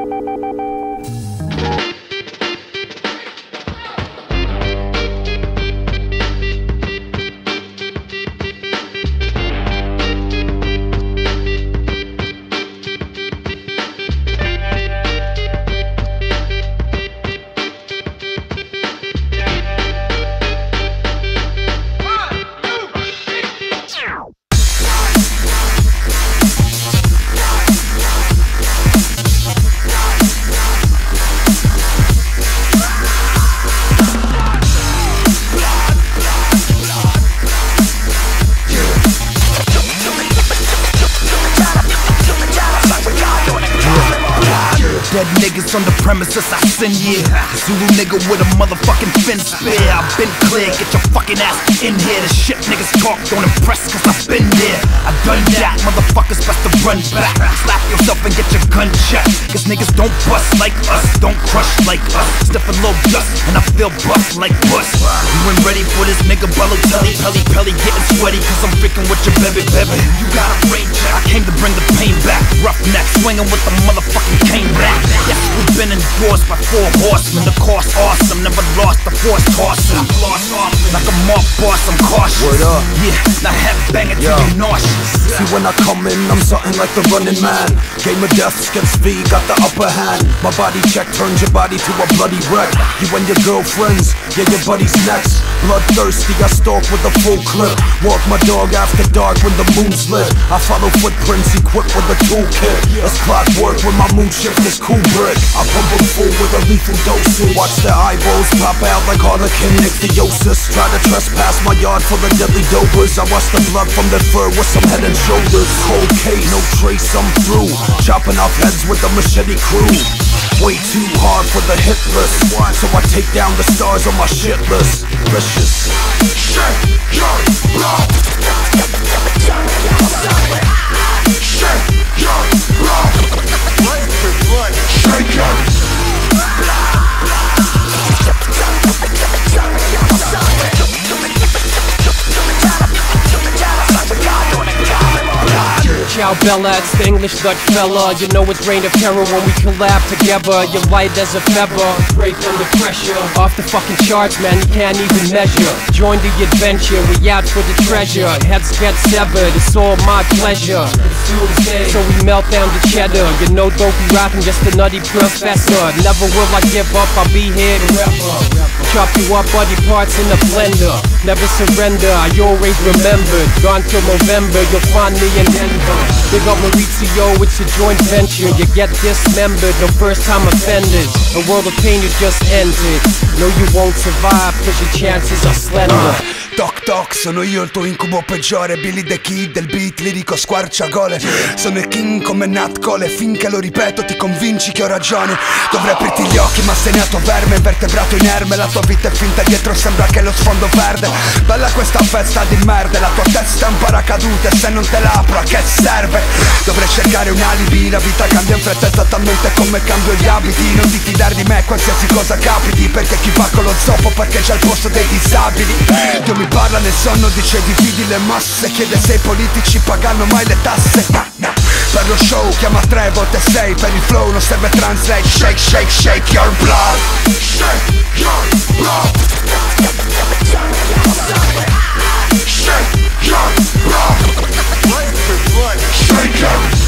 Dead niggas on the premises, I sin, yeah. Zulu nigga with a motherfucking fin spear. I've been clear, get your fucking ass in here. The shit niggas talk don't impress, cause I've been there. I've done that, motherfuckers best to run back. Slap yourself and get your gun checked. Cause niggas don't bust like us, don't crush like us. Sniff a little dust, and I feel bust like bust. You ain't ready for this nigga Balotelli, pelly, getting sweaty, cause I'm freaking with your baby. You got a range, I came to bring the pain back. Roughneck, swinging with the motherfucking cane back. Yes, we've been endorsed by 4 horsemen. The course awesome, never lost the force tossing. Like a mob boss, I'm cautious. Word up. Yeah, now headbanging till you're nauseous. See when I come in, I'm something like the running man. Game of death, against V, got the upper hand. My body check turns your body to a bloody wreck. You and your girlfriends, yeah, your buddy's next. Bloodthirsty, I stalk with a full clip. Walk my dog after dark when the moon's lit. I follow footprints equipped with a toolkit. It's clockwork when my moon shift is cool brick. I pump them full with a lethal dosage. Watch their eyeballs pop out like Harlequin ichthyosis. Try to trespass my yard full of deadly dopers. I watch the blood from their fur with some head and shoulders. Cold case, no trace, I'm through. Chopping off heads with the machete crew. Way too hard for the hit list, so I take down the stars on my shit list. Vicious. Shake your blood. Shake your blood. Shake your blood. Ciao Bella, it's the English Dutch fella. You know it's reign of terror when we collab together. You're light as a feather, break under pressure. Off the fucking charts, man, you can't even measure. Join the adventure, we out for the treasure. Heads get severed, it's all my pleasure. So we melt down the cheddar. You know dopey rapping, just a nutty professor. Never will I give up, I'll be here forever. Chop you up, body parts in a blender. Never surrender, I always remembered. Gone till November, you'll find me in Denver. Big up Maurizio, it's a joint venture. You get dismembered, no first time offenders. A world of pain you just entered. No, you won't survive, cause your chances are slender. Toc toc, sono io il tuo incubo peggiore. Billy the Kid del beat lirico squarciagole. Sono il king come Nat Cole. Finché lo ripeto ti convinci che ho ragione. Dovrei aprirti gli occhi ma sei nato verme, invertebrato inerme. La tua vita è finta, dietro sembra che lo sfondo verde. Bella questa festa di merda, la tua testa è un paracadute. Se non te la apro a che serve? Dovrei cercare un alibi, la vita cambia in fretta esattamente come cambio gli abiti. Non ti fidare di me qualsiasi cosa capiti, perché chi va con lo zoppo parcheggia al posto dei disabili. Dio mi parla nel sonno, dice dividi le masse. Chiede se i politici pagano mai le tasse. Per lo show chiama 3 volte 6. Per il flow non serve translate. Shake, shake, shake your blood. Shake your blood. Shake your blood. Shake your blood.